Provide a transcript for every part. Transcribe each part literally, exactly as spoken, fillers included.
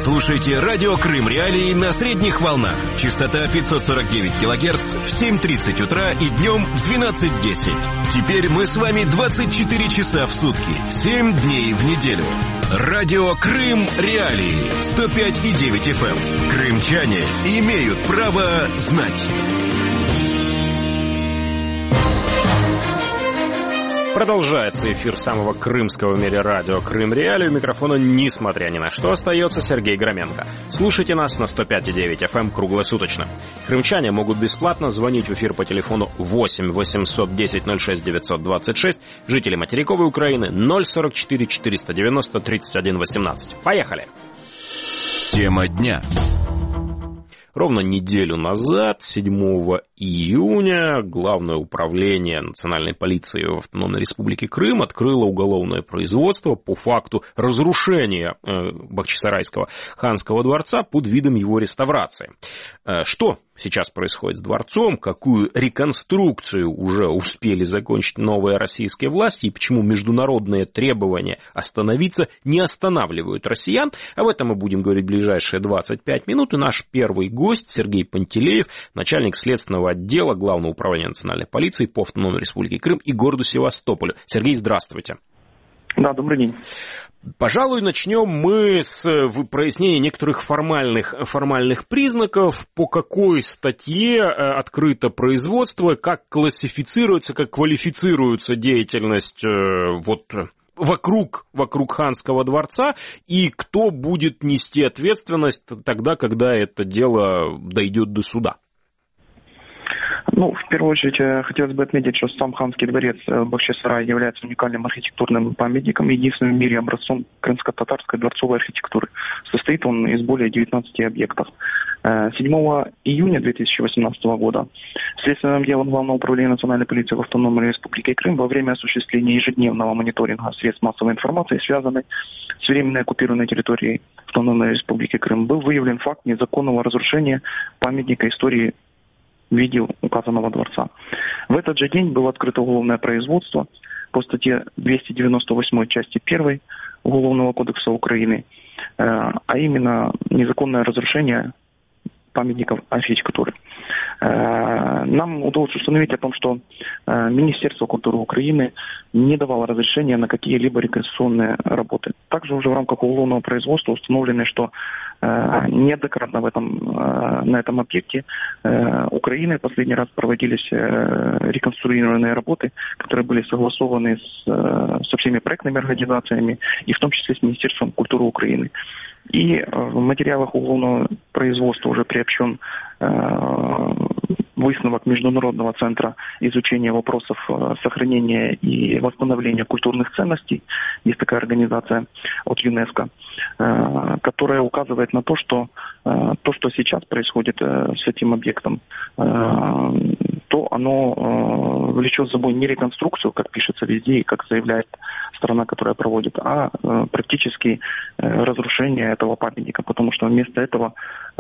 Слушайте радио Крым Реалии на средних волнах. Частота пятьсот сорок девять килогерц в семь тридцать утра и днем в двенадцать десять. Теперь мы с вами двадцать четыре часа в сутки, семь дней в неделю. Радио Крым Реалии сто пять и девять эф эм. Крымчане имеют право знать. Продолжается эфир самого крымского в мире радио Крым Реалии. У микрофона, несмотря ни на что, остается Сергей Громенко. Слушайте нас на сто пять и девять эф эм круглосуточно. Крымчане могут бесплатно звонить в эфир по телефону восемь восемьсот десять ноль шесть девятьсот двадцать шесть, жители материковой Украины ноль сорок четыре четыреста девяносто тридцать один восемнадцать. Поехали! Тема дня. Ровно неделю назад, седьмого июня, Главное управление национальной полиции в Автономной Республике Крым открыло уголовное производство по факту разрушения Бахчисарайского ханского дворца под видом его реставрации. Что сейчас происходит с дворцом, какую реконструкцию уже успели закончить новые российские власти и почему международные требования остановиться не останавливают россиян, об этом мы будем говорить в ближайшие двадцать пять минут. И наш первый гость Сергей Пантелеев, начальник следственного отдела Главного управления национальной полиции по Автономной Республике Крым и городу Севастополю. Сергей, здравствуйте. Да, добрый день. Пожалуй, начнем мы с прояснения некоторых формальных, формальных признаков, по какой статье открыто производство, как классифицируется, как квалифицируется деятельность вот, вокруг, вокруг ханского дворца, и кто будет нести ответственность тогда, когда это дело дойдет до суда. Ну, в первую очередь, хотелось бы отметить, что сам ханский дворец Бахчисарай является уникальным архитектурным памятником, единственным в мире образцом крымско-татарской дворцовой архитектуры. Состоит он из более девятнадцати объектов. седьмого июня две тысячи восемнадцатого года следственным делом Главного управления национальной полиции в Автономной Республике Крым во время осуществления ежедневного мониторинга средств массовой информации, связанной с временно оккупированной территорией Автономной Республики Крым, был выявлен факт незаконного разрушения памятника истории в виде указанного дворца. В этот же день было открыто уголовное производство по статье двести девяносто восемь части первой Уголовного кодекса Украины, а именно незаконное разрушение памятников архитектуры. Нам удалось установить о том, что Министерство культуры Украины не давало разрешения на какие-либо реконструкционные работы. Также уже в рамках уголовного производства установлено, что неоднократно в этом, на этом объекте Украины последний раз проводились реконструированные работы, которые были согласованы с, со всеми проектными организациями, и в том числе с Министерством культуры Украины. И в материалах уголовного производства уже приобщен высновок Международного центра изучения вопросов сохранения и восстановления культурных ценностей. Есть такая организация от ЮНЕСКО, которая указывает на то, что то, что сейчас происходит с этим объектом, то оно влечет за собой не реконструкцию, как пишется везде и как заявляет сторона, которая проводит, а практически разрушение этого памятника, потому что вместо этого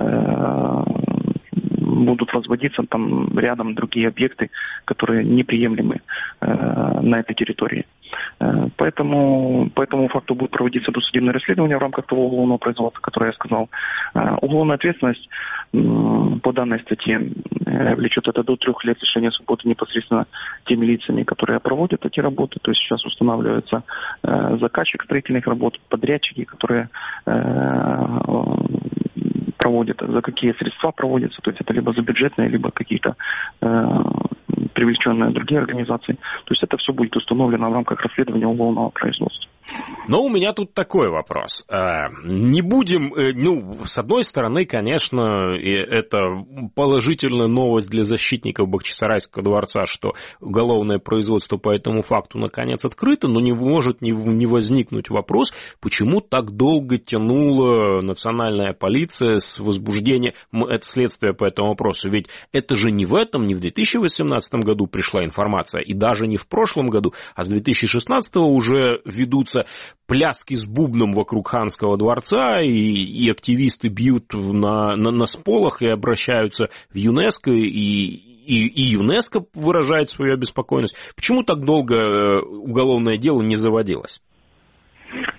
будут возводиться там рядом другие объекты, которые неприемлемы э, на этой территории. Э, поэтому по этому факту будет проводиться досудебное расследование в рамках того уголовного производства, которое я сказал. Э, уголовная ответственность э, по данной статье э, влечет это до трех лет лишения свободы непосредственно теми лицами, которые проводят эти работы. То есть сейчас устанавливается э, заказчик строительных работ, подрядчики, которые э, проводят, за какие средства проводятся, то есть это либо за бюджетные, либо какие-то э, привлеченные другие организации. То есть это все будет установлено в рамках расследования уголовного производства. Но у меня тут такой вопрос. Не будем, ну, с одной стороны, конечно, это положительная новость для защитников Бахчисарайского дворца, что уголовное производство по этому факту наконец открыто, но не может не возникнуть вопрос, почему так долго тянула национальная полиция с возбуждением следствия по этому вопросу. Ведь это же не в этом, не в две тысячи восемнадцатом году пришла информация, и даже не в прошлом году, а с две тысячи шестнадцатого уже ведутся пляски с бубном вокруг ханского дворца, и, и активисты бьют на, на, на сполох и обращаются в ЮНЕСКО, и, и, и ЮНЕСКО выражает свою обеспокоенность. Почему так долго уголовное дело не заводилось?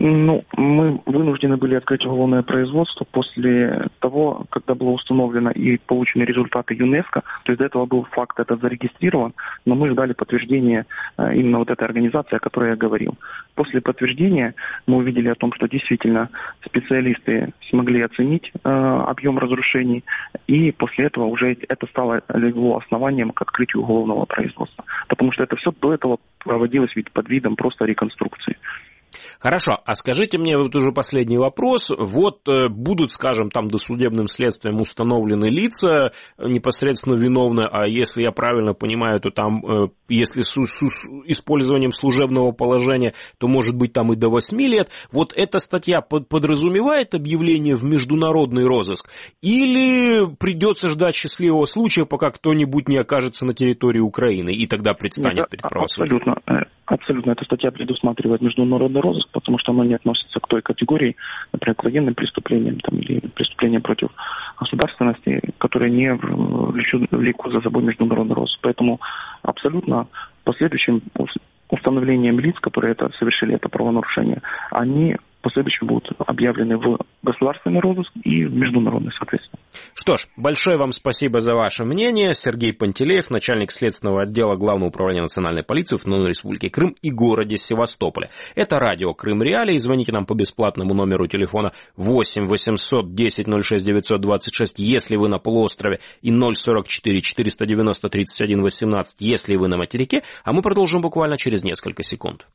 Ну, мы вынуждены были открыть уголовное производство после того, когда было установлено и получены результаты ЮНЕСКО. То есть до этого был факт этот зарегистрирован, но мы ждали подтверждения именно вот этой организации, о которой я говорил. После подтверждения мы увидели о том, что действительно специалисты смогли оценить э, объем разрушений, и после этого уже это стало легло основанием к открытию уголовного производства. Потому что это все до этого проводилось ведь под видом просто реконструкции. Хорошо, а скажите мне вот уже последний вопрос. Вот э, будут, скажем, там досудебным следствием установлены лица непосредственно виновны, а если я правильно понимаю, то там, э, если с, с, с использованием служебного положения, то может быть там и до восьми лет. Вот эта статья под, подразумевает объявление в международный розыск? Или придется ждать счастливого случая, пока кто-нибудь не окажется на территории Украины, и тогда предстанет Нет, перед правосудием? Абсолютно. Абсолютно. Эта статья предусматривает международный розыск, потому что она не относится к той категории, например, к военным преступлениям там, или преступлениям против государственности, которые не влекут за собой международный розыск. Поэтому абсолютно последующим установлением лиц, которые это совершили это правонарушение, они в последующем будут объявлены в государственный розыск и в международный, соответственно. Что ж, большое вам спасибо за ваше мнение. Сергей Пантелеев, начальник следственного отдела Главного управления национальной полиции в Автономной Республике Крым и городе Севастополе. Это радио Крым Реалии. Звоните нам по бесплатному номеру телефона восемь восемьсот десять ноль шесть девятьсот двадцать шесть, если вы на полуострове, и ноль сорок четыре четыреста девяносто тридцать один восемнадцать, если вы на материке. А мы продолжим буквально через несколько секунд.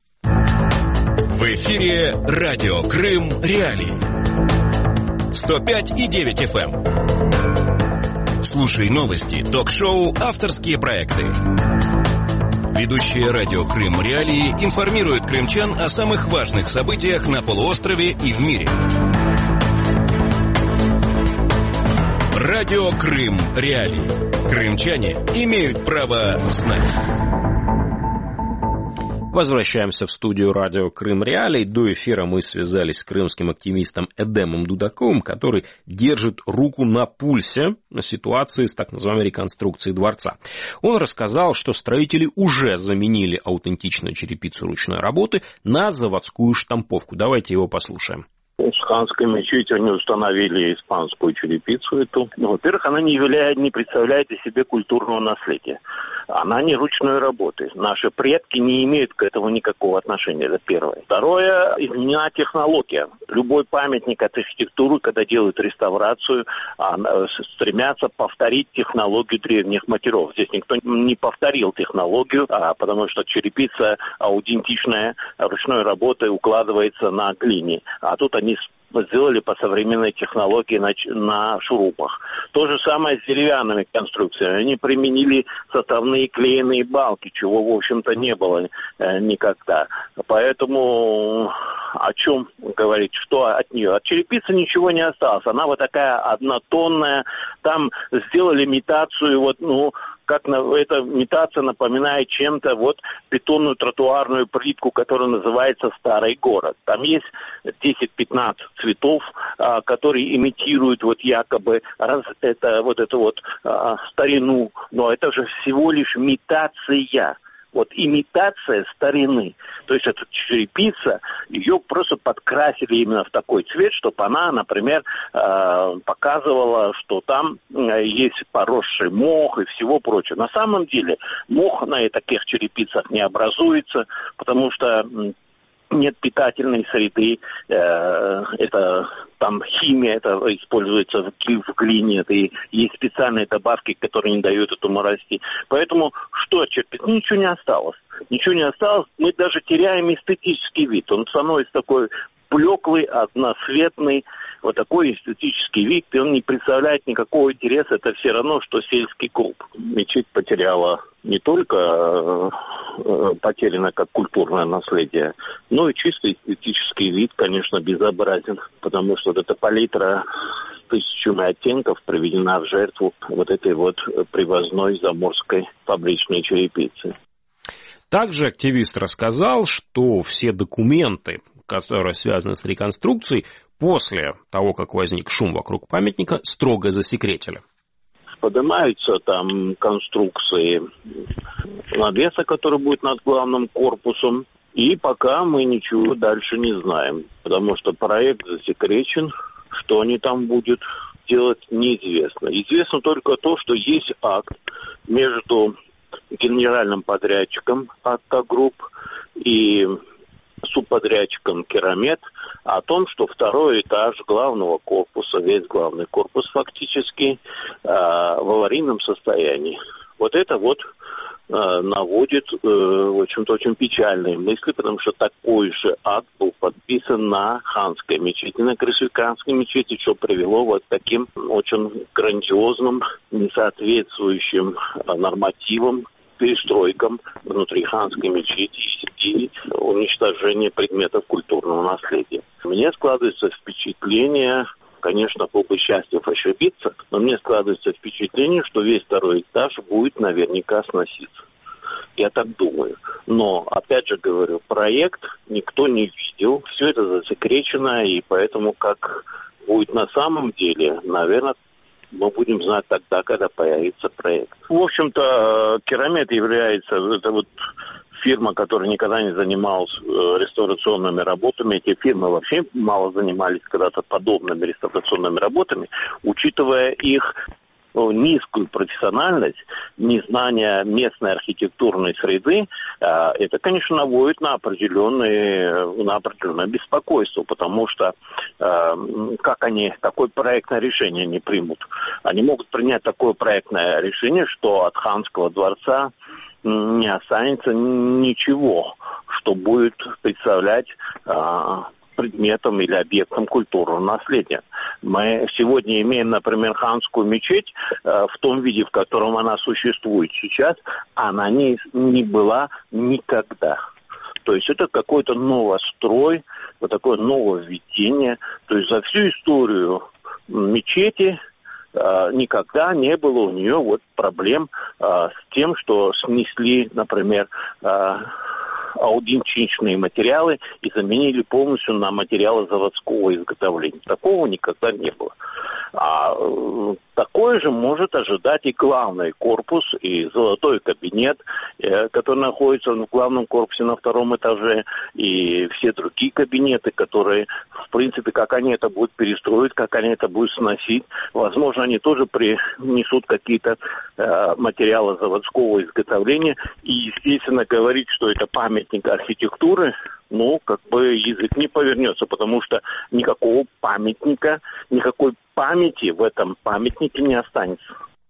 В эфире радио Крым Реалии. сто пять и девять эф эм. Слушай новости, ток-шоу, авторские проекты. Ведущие радио Крым Реалии информируют крымчан о самых важных событиях на полуострове и в мире. Радио Крым Реалии. Крымчане имеют право знать. Возвращаемся в студию радио Крым Реалий. До эфира мы связались с крымским активистом Эдемом Дудаковым, который держит руку на пульсе ситуации с так называемой реконструкцией дворца. Он рассказал, что строители уже заменили аутентичную черепицу ручной работы на заводскую штамповку. Давайте его послушаем. В ханской мечети они установили испанскую черепицу эту. Ну, во-первых, она не являет, не представляет из себя культурного наследия. Она не ручной работы. Наши предки не имеют к этому никакого отношения. Это первое. Второе, изменена технология. Любой памятник от архитектуры, когда делают реставрацию, стремятся повторить технологию древних матеров. Здесь никто не повторил технологию, потому что черепица аутентичная ручной работы укладывается на глине. А тут они сделали по современной технологии на, на шурупах. То же самое с деревянными конструкциями. Они применили составные клееные балки, чего, в общем-то, не было э, никогда. Поэтому о чем говорить, что от нее? От черепицы ничего не осталось. Она вот такая однотонная. Там сделали имитацию, вот, ну, как на, эта имитация напоминает чем-то вот бетонную тротуарную плитку, которая называется «Старый город». Там есть десять-пятнадцать цветов, а, которые имитируют вот якобы раз, это, вот эту вот а, старину. Но это же всего лишь имитация. Вот имитация старины. То есть эта черепица, ее просто подкрасили именно в такой цвет, чтобы она, например, показывала, что там есть поросший мох и всего прочего. На самом деле мох на таких черепицах не образуется, потому что нет питательной среды, э, это там химия, это используется в, в глине, это и есть специальные добавки, которые не дают этому расти. Поэтому что черпить? Ну, ничего не осталось. Ничего не осталось, мы даже теряем эстетический вид. Он становится такой блеклый, одноцветный, вот такой эстетический вид, и он не представляет никакого интереса. Это все равно, что сельский клуб. Мечеть потеряла не только э, потеряна как культурное наследие, но и чисто эстетический вид, конечно, безобразен, потому что вот эта палитра тысячами оттенков приведена в жертву вот этой вот привозной заморской фабричной черепицы. Также активист рассказал, что все документы, которые связаны с реконструкцией, после того, как возник шум вокруг памятника, строго засекретили. Поднимаются там конструкции навеса, который будет над главным корпусом. И пока мы ничего дальше не знаем, потому что проект засекречен, что они там будут делать, неизвестно. Известно только то, что есть акт между генеральным подрядчиком АТТА Групп и субподрядчиком Керамет о том, что второй этаж главного корпуса, весь главный корпус фактически, э, в аварийном состоянии. Вот это вот э, наводит, э, в общем-то, очень печальные мысли, потому что такой же акт был подписан на Ханской мечети, на крыше Ханской мечети, что привело вот к таким очень грандиозным, несоответствующим нормативам, перестройкам внутри Ханской мечети и уничтожение предметов культурного наследия. Мне складывается впечатление, конечно, был бы счастлив ошибиться, но мне складывается впечатление, что весь второй этаж будет наверняка сноситься. Я так думаю. Но, опять же говорю, проект никто не видел, все это засекречено, и поэтому как будет на самом деле, наверное, мы будем знать тогда, когда появится проект. В общем-то, Керамет является, это вот фирма, которая никогда не занималась реставрационными работами. Эти фирмы вообще мало занимались когда-то подобными реставрационными работами, учитывая их низкую профессиональность, незнание местной архитектурной среды, это, конечно, наводит на определенное, на определенное беспокойство, потому что как они такое проектное решение не примут? Они могут принять такое проектное решение, что от Ханского дворца не останется ничего, что будет представлять предметом или объектом культурного наследия. Мы сегодня имеем, например, Ханскую мечеть э, в том виде, в котором она существует сейчас, она не, не была никогда. То есть это какой-то новострой, вот такое нововведение. То есть за всю историю мечети э, никогда не было у нее вот проблем э, с тем, что снесли, например, э, аутентичные материалы и заменили полностью на материалы заводского изготовления. Такого никогда не было. А э, такое же может ожидать и главный корпус, и золотой кабинет, э, который находится в главном корпусе на втором этаже, и все другие кабинеты, которые, в принципе, как они это будут перестроить, как они это будут сносить. Возможно, они тоже принесут какие-то э, материалы заводского изготовления. И, естественно, говорить, что это памятник архитектуры, ну, как бы язык не повернется, потому что никакого памятника, никакой памяти в этом памятнике не останется.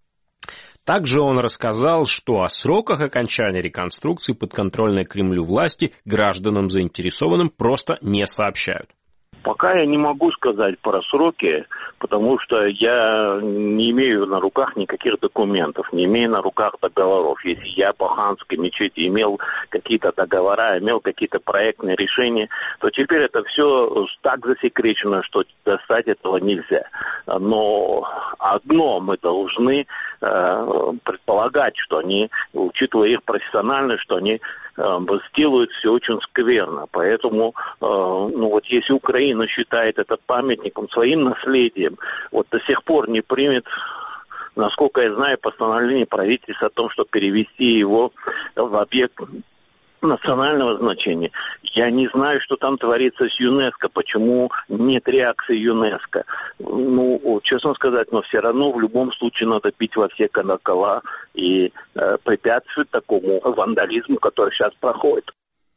Также он рассказал, что о сроках окончания реконструкции подконтрольной Кремлю власти гражданам заинтересованным просто не сообщают. Пока я не могу сказать про сроки, потому что я не имею на руках никаких документов, не имею на руках договоров. Если я по Ханской мечети имел какие-то договора, имел какие-то проектные решения, то теперь это все так засекречено, что достать этого нельзя. Но одно мы должны э, предполагать, что они, учитывая их профессиональность, что они э, сделают все очень скверно. Поэтому, э, ну вот если Украина считает этот памятником своим наследием, вот до сих пор не примет, насколько я знаю, постановление правительства о том, чтобы перевести его в объект национального значения. Я не знаю, что там творится с ЮНЕСКО, почему нет реакции ЮНЕСКО. Ну, честно сказать, но все равно в любом случае надо бить во все колокола и э, препятствовать такому вандализму, который сейчас проходит.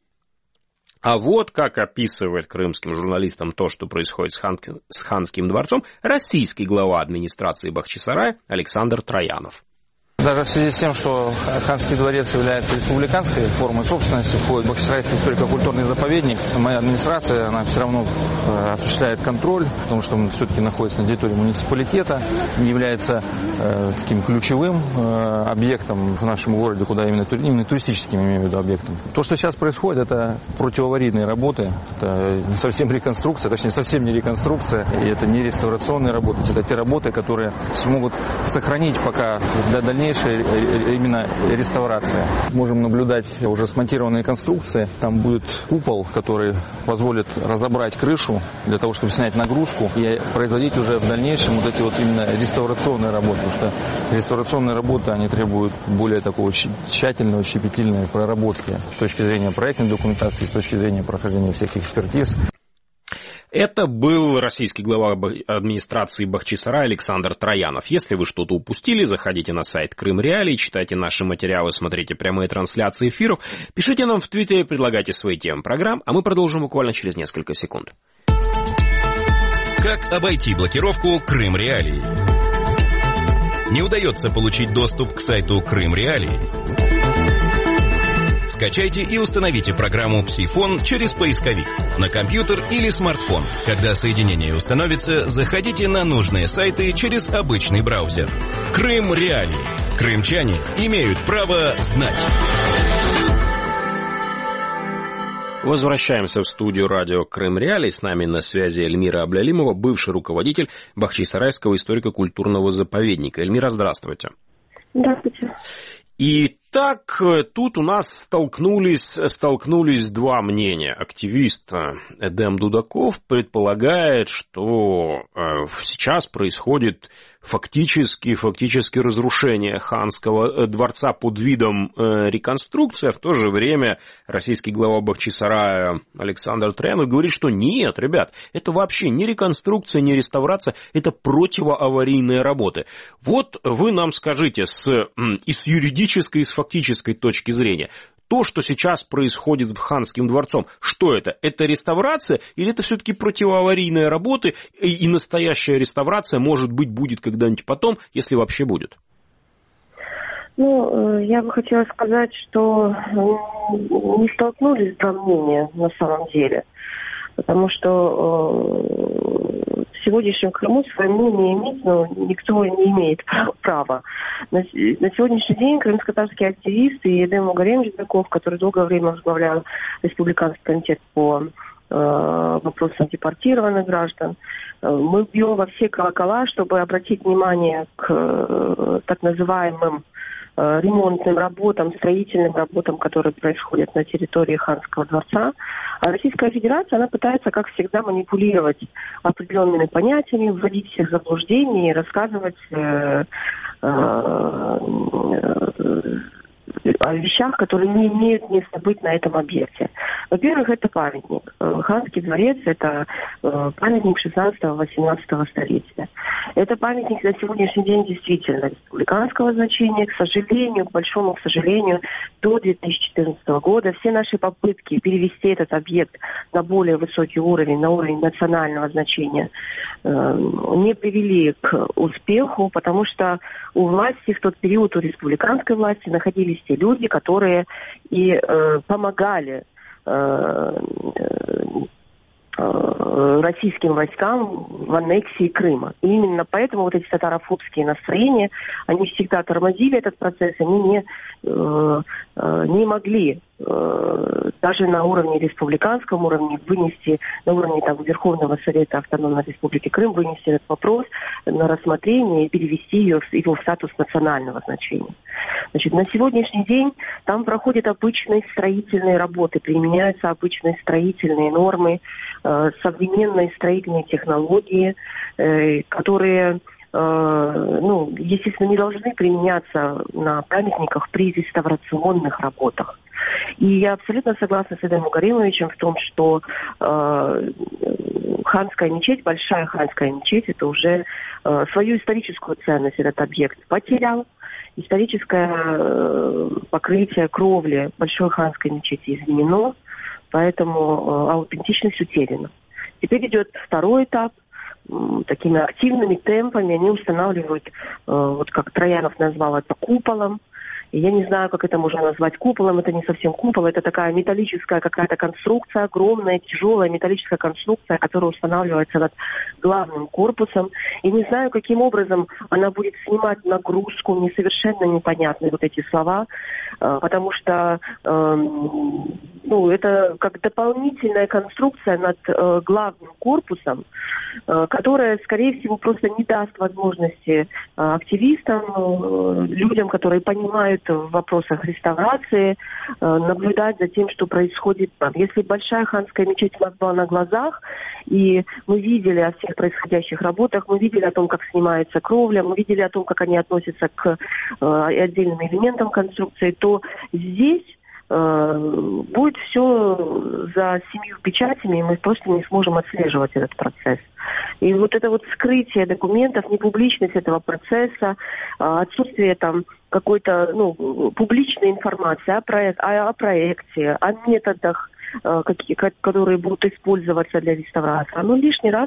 А вот как описывает крымским журналистам то, что происходит с, Хан... с Ханским дворцом, российский глава администрации Бахчисарая Александр Троянов. Даже в связи с тем, что Ханский дворец является республиканской формой собственности, входит в Бахчисарайский историко-культурный заповедник, моя администрация, она все равно осуществляет контроль, потому что он все-таки находится на территории муниципалитета, не является э, таким ключевым э, объектом в нашем городе, куда именно, именно туристическим, имею в виду, объектом. То, что сейчас происходит, это противоаварийные работы, это не совсем реконструкция, точнее, совсем не реконструкция, и это не реставрационные работы, это те работы, которые смогут сохранить пока для дальнейшего дальнейшая именно реставрация. Можем наблюдать уже смонтированные конструкции. Там будет купол, который позволит разобрать крышу для того, чтобы снять нагрузку и производить уже в дальнейшем вот эти вот именно реставрационные работы. Потому что реставрационные работы, они требуют более такого тщательного, щепетильной проработки с точки зрения проектной документации, с точки зрения прохождения всех экспертиз. Это был российский глава администрации Бахчисарая Александр Троянов. Если вы что-то упустили, заходите на сайт Крым Реалии, читайте наши материалы, смотрите прямые трансляции эфиров, пишите нам в Твиттере, предлагайте свои темы программ, а мы продолжим буквально через несколько секунд. Как обойти блокировку Крым Реалии? Не удается получить доступ к сайту Крым Реалии? Скачайте и установите программу «Псифон» через поисковик на компьютер или смартфон. Когда соединение установится, заходите на нужные сайты через обычный браузер. Крым Реалии. Крымчане имеют право знать. Возвращаемся в студию радио Крым Реалии. С нами на связи Эльмира Аблялимова, бывший руководитель Бахчисарайского историко-культурного заповедника. Эльмира, здравствуйте. Здравствуйте. Итак, тут у нас столкнулись, столкнулись два мнения. Активист Эдем Дудаков предполагает, что сейчас происходит фактически, фактически разрушение ханского дворца под видом реконструкции, а в то же время российский глава Бахчисарая Александр Троянов говорит, что нет, ребят, это вообще не реконструкция, не реставрация, это противоаварийные работы. Вот вы нам скажите с, и с юридической, и с фактической точки зрения, то, что сейчас происходит с ханским дворцом, что это? Это реставрация или это все-таки противоаварийные работы, и настоящая реставрация, может быть, будет когда-нибудь потом, если вообще будет? Ну, я бы хотела сказать, что не столкнулись два мнения на самом деле, потому что в сегодняшнем Крыму свое мнение иметь, но никто не имеет права. На, на сегодняшний день крымско-татарские активисты и Эдем Мугарем Жидаков, который долгое время возглавлял Республиканский комитет по э, вопросам депортированных граждан, э, мы бьем во все колокола, чтобы обратить внимание к э, так называемым э, ремонтным работам, строительным работам, которые происходят на территории Ханского дворца. А Российская Федерация, она пытается, как всегда, манипулировать определенными понятиями, вводить всех в заблуждение и рассказывать э, э, о вещах, которые не имеют места быть на этом объекте. Во-первых, это памятник. Ханский дворец – это памятник шестнадцатого-восемнадцатого столетия. Это памятник на сегодняшний день действительно республиканского значения. К сожалению, к большому к сожалению, до две тысячи четырнадцатого года все наши попытки перевести этот объект на более высокий уровень, на уровень национального значения, не привели к успеху, потому что у власти в тот период, у республиканской власти находились те люди, которые и э, помогали э, э, российским войскам в аннексии Крыма. И именно поэтому вот эти татарофобские настроения, они всегда тормозили этот процесс, они не, э, э, не могли э, даже на уровне республиканском уровне вынести, на уровне там, Верховного Совета Автономной Республики Крым вынести этот вопрос на рассмотрение и перевести ее, его в статус национального значения. Значит, на сегодняшний день там проходят обычные строительные работы, применяются обычные строительные нормы, э, современные строительные технологии, э, которые, э, ну, естественно, не должны применяться на памятниках при реставрационных работах. И я абсолютно согласна с Эдемом Мугаремовичем в том, что э, ханская мечеть, большая ханская мечеть, это уже э, свою историческую ценность этот объект потерял. Историческое э, покрытие кровли большой ханской мечети изменено, поэтому э, аутентичность утеряна. Теперь идет второй этап. Такими активными темпами они устанавливают, э, вот как Троянов назвал это, куполом. Я не знаю, как это можно назвать куполом, это не совсем купол, это такая металлическая какая-то конструкция, огромная, тяжелая металлическая конструкция, которая устанавливается над главным корпусом. И не знаю, каким образом она будет снимать нагрузку, мне совершенно непонятны вот эти слова, потому что ну, это как дополнительная конструкция над главным корпусом, которая, скорее всего, просто не даст возможности активистам, людям, которые понимают в вопросах реставрации, наблюдать за тем, что происходит там. Если большая ханская мечеть у нас была на глазах, и мы видели о всех происходящих работах, мы видели о том, как снимается кровля, мы видели о том, как они относятся к отдельным элементам конструкции, то здесь будет все за семью печатями, и мы просто не сможем отслеживать этот процесс. И вот это вот скрытие документов, непубличность этого процесса, отсутствие там какой-то ну, публичной информации о, проект, о, о проекте, о методах, какие, которые будут использоваться для реставрации, оно лишний раз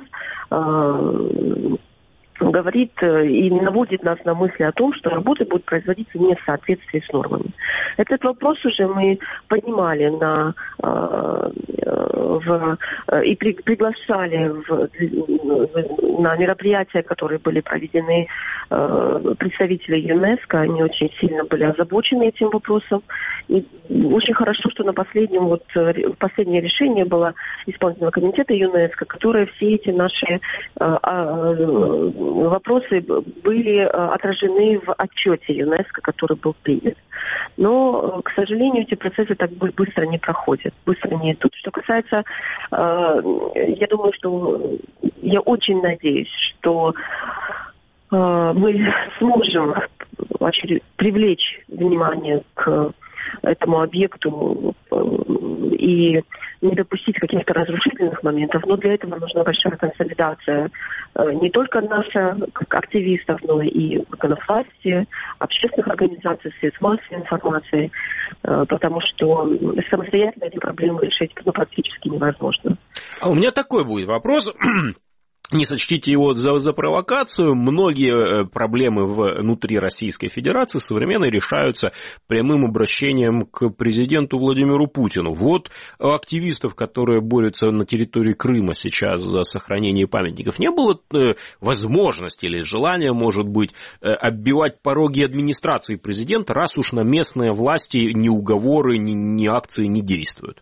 говорит и наводит нас на мысли о том, что работы будут производиться не в соответствии с нормами. Этот вопрос уже мы поднимали на, э, в, и при, приглашали в, на мероприятия, которые были проведены э, представители ЮНЕСКО. Они очень сильно были озабочены этим вопросом. И очень хорошо, что на последнем, вот, последнее решение было исполнительного комитета ЮНЕСКО, которое все эти наши э, э, вопросы были отражены в отчете ЮНЕСКО, который был принят. Но, к сожалению, эти процессы так быстро не проходят, быстро не идут. Что касается, я думаю, что я очень надеюсь, что мы сможем привлечь внимание к этому объекту и не допустить каких-то разрушительных моментов. Но для этого нужна большая консолидация не только наша, как активистов, но и органов власти, общественных организаций, средств массовой информации, потому что самостоятельно эти проблемы решить ну, практически невозможно. А у меня такой будет вопрос. Не сочтите его за, за провокацию. Многие проблемы внутри Российской Федерации современной решаются прямым обращением к президенту Владимиру Путину. Вот активистов, которые борются на территории Крыма сейчас за сохранение памятников, не было возможности или желания, может быть, оббивать пороги администрации президента, раз уж на местные власти ни уговоры, ни, ни акции не действуют?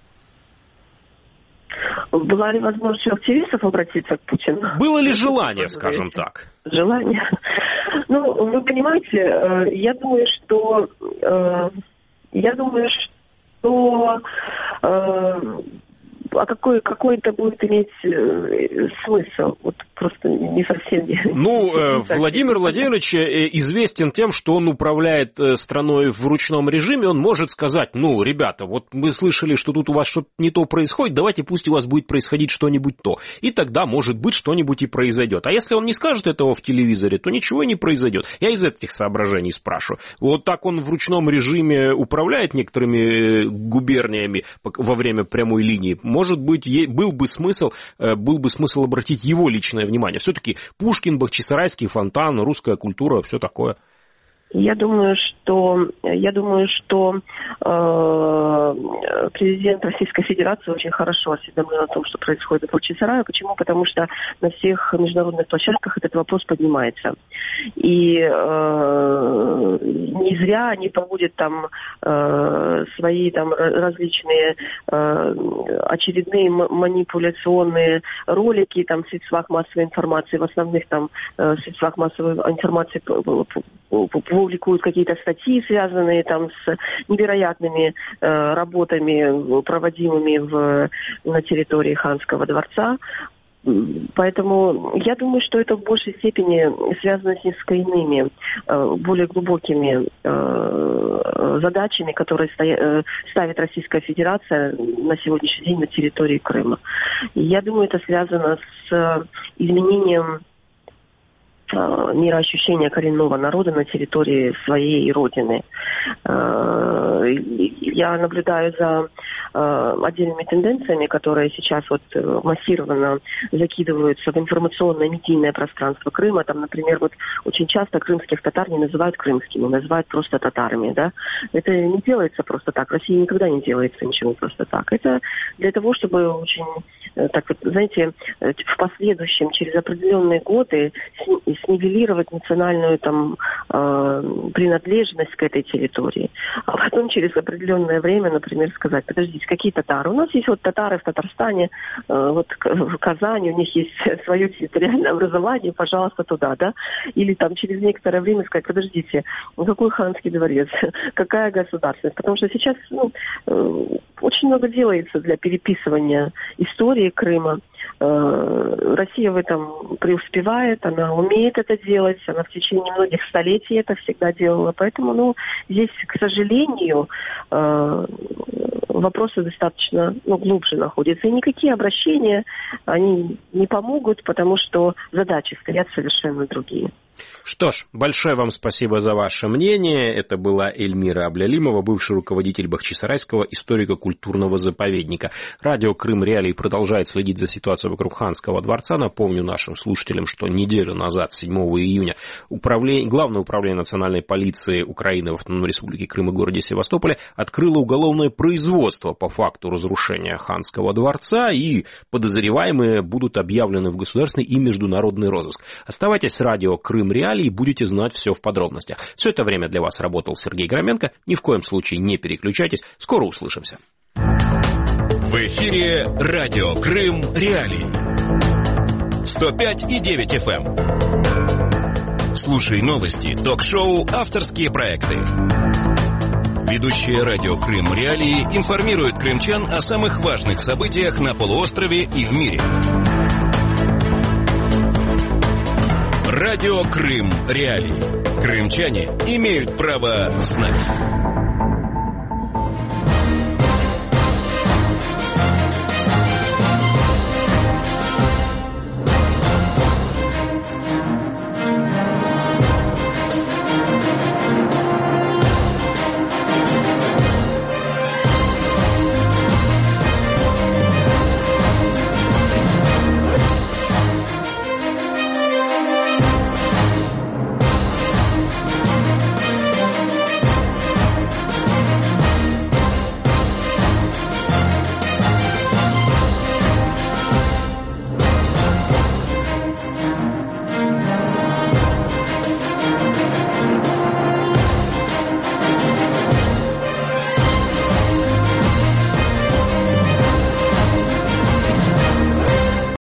Была ли возможность у активистов обратиться к Путину? Было ли желание, скажем так? Желание? Ну, вы понимаете, я думаю, что... Я думаю, что... А какой, какой это будет иметь э, смысл? Вот просто не совсем... Ну, не э, совсем. Владимир Владимирович известен тем, что он управляет страной в ручном режиме. Он может сказать, ну, ребята, вот мы слышали, что тут у вас что-то не то происходит, давайте пусть у вас будет происходить что-нибудь то. И тогда, может быть, что-нибудь и произойдет. А если он не скажет этого в телевизоре, то ничего не произойдет. Я из этих соображений спрашиваю. Вот так он в ручном режиме управляет некоторыми губерниями во время прямой линии. Может быть, был бы смысл, был бы смысл обратить его личное внимание. Все-таки Пушкин, Бахчисарайский фонтан, русская культура, все такое. Я думаю, что я думаю, что э, президент Российской Федерации очень хорошо осведомлен о том, что происходит в Бахчисарае. Почему? Потому что на всех международных площадках этот вопрос поднимается. И э, не зря они проводят там э, свои там различные э, очередные манипуляционные ролики там в средствах массовой информации, в основных там э, средствах массовой информации публикуют какие-то статьи, связанные там с невероятными э, работами, проводимыми в, на территории Ханского дворца. Поэтому я думаю, что это в большей степени связано с несколько иными, э, более глубокими э, задачами, которые стоя, э, ставит Российская Федерация на сегодняшний день на территории Крыма. И я думаю, это связано с изменением мироощущения коренного народа на территории своей родины. Я наблюдаю за отдельными тенденциями, которые сейчас вот массированно закидываются в информационное медийное пространство Крыма. Там, например, вот очень часто крымских татар не называют крымскими, называют просто татарами, да. Это не делается просто так. В России никогда не делается ничего просто так. Это для того, чтобы очень, так вот, знаете, в последующем, через определенные годы снивелировать национальную там э, принадлежность к этой территории. А потом через определенное время, например, сказать: подождите, какие татары? У нас есть вот татары в Татарстане, э, вот в Казани, у них есть свое территориальное образование, пожалуйста, туда, да? Или там через некоторое время сказать: подождите, ну какой ханский дворец? Какая государственность? Потому что сейчас ну, э, очень много делается для переписывания истории Крыма. Россия в этом преуспевает, она умеет это делать, она в течение многих столетий это всегда делала. Поэтому, ну, здесь, к сожалению, вопросы достаточно ну, глубже находятся. И никакие обращения, они не помогут, потому что задачи стоят совершенно другие. Что ж, большое вам спасибо за ваше мнение. Это была Эльмира Аблялимова, бывший руководитель Бахчисарайского историко-культурного заповедника. Радио Крым Реалии продолжает следить за ситуацией вокруг Ханского дворца. Напомню нашим слушателям, что неделю назад, седьмого июня, управление, Главное управление национальной полиции Украины в Автономной Республике Крым и городе Севастополе открыло уголовное производство по факту разрушения Ханского дворца, и подозреваемые будут объявлены в государственный и международный розыск. Оставайтесь с радио Крым Реалии и будете знать все в подробностях. Все это время для вас работал Сергей Громенко. Ни в коем случае не переключайтесь. Скоро услышимся. В эфире радио Крым Реалии. сто пять и девять эф эм. Слушай новости, ток-шоу, авторские проекты. Ведущие радио Крым Реалии информируют крымчан о самых важных событиях на полуострове и в мире. Радио Крым Реалии. Крымчане имеют право знать.